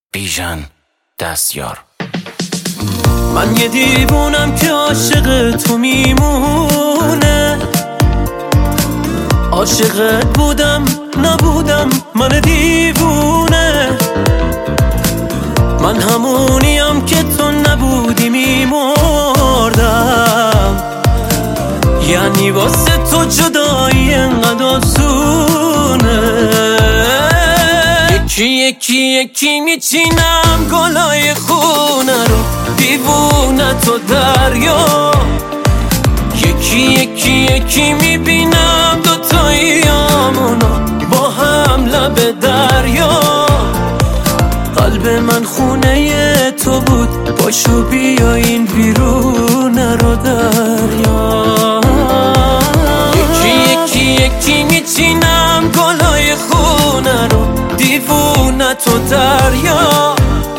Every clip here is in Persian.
بیژن دستیار. من یه دیوونم که عاشق تو میمونه، عاشقت بودم نبودم من دیوونه، من همونیم که تو نبودی میمردم، یعنی واسه تو جدایی انقدر آسونه. یکی میچینم گلای خونه رو، دیوونه تو دریا. یکی میبینم دوتاییامونو با هم لب دریا. قلب من خونه تو بود، پاشو بیا این بیرونه رو دریا. یکی میچینم گلای خونه رو، دیوونه تو دریا.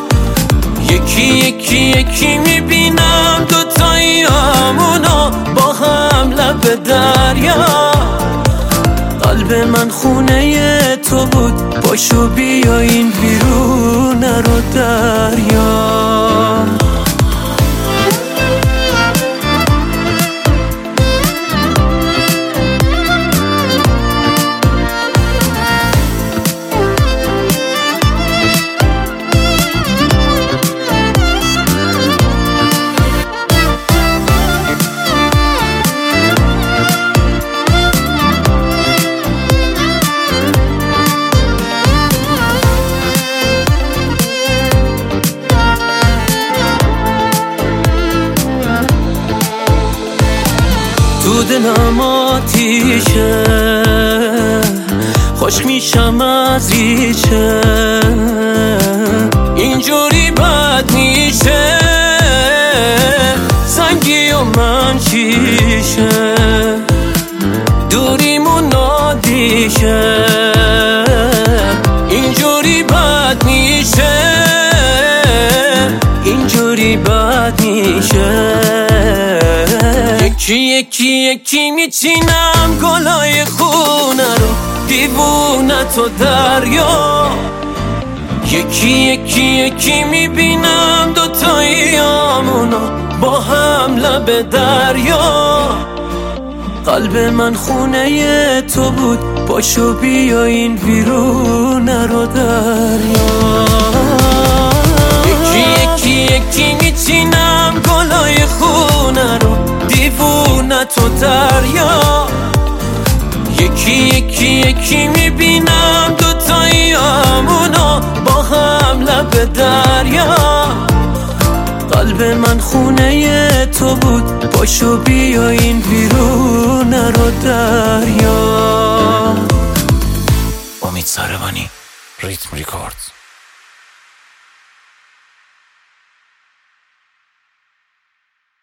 یکی میبینم دوتاییامونو با هم لب دریا. قلب من خونه تو بود، پاشو بیا این بیرونه رو دریا. تو دلم آتیشه، خوش میشم از ریشه، اینجوری بد میشه سنگی و من شیشه، دوریمون نادیشه، اینجوری بد میشه، اینجوری بد میشه. یکی میچینم گلای خونه رو، دیوونه تو دریا. یکی میبینم دوتاییامونو با هم لب دریا. قلب من خونه تو بود، پاشو بیا این بیرونه رو دریا. یکی میچینم گلای خونه رو، دیوونه تو دریا. یکی میبینم دوتاییامونو با هم لب دریا. قلب من خونه تو بود، پاشو بیا این بیرونه رو دریا. امید ساروانی، ریتم ریکوردز.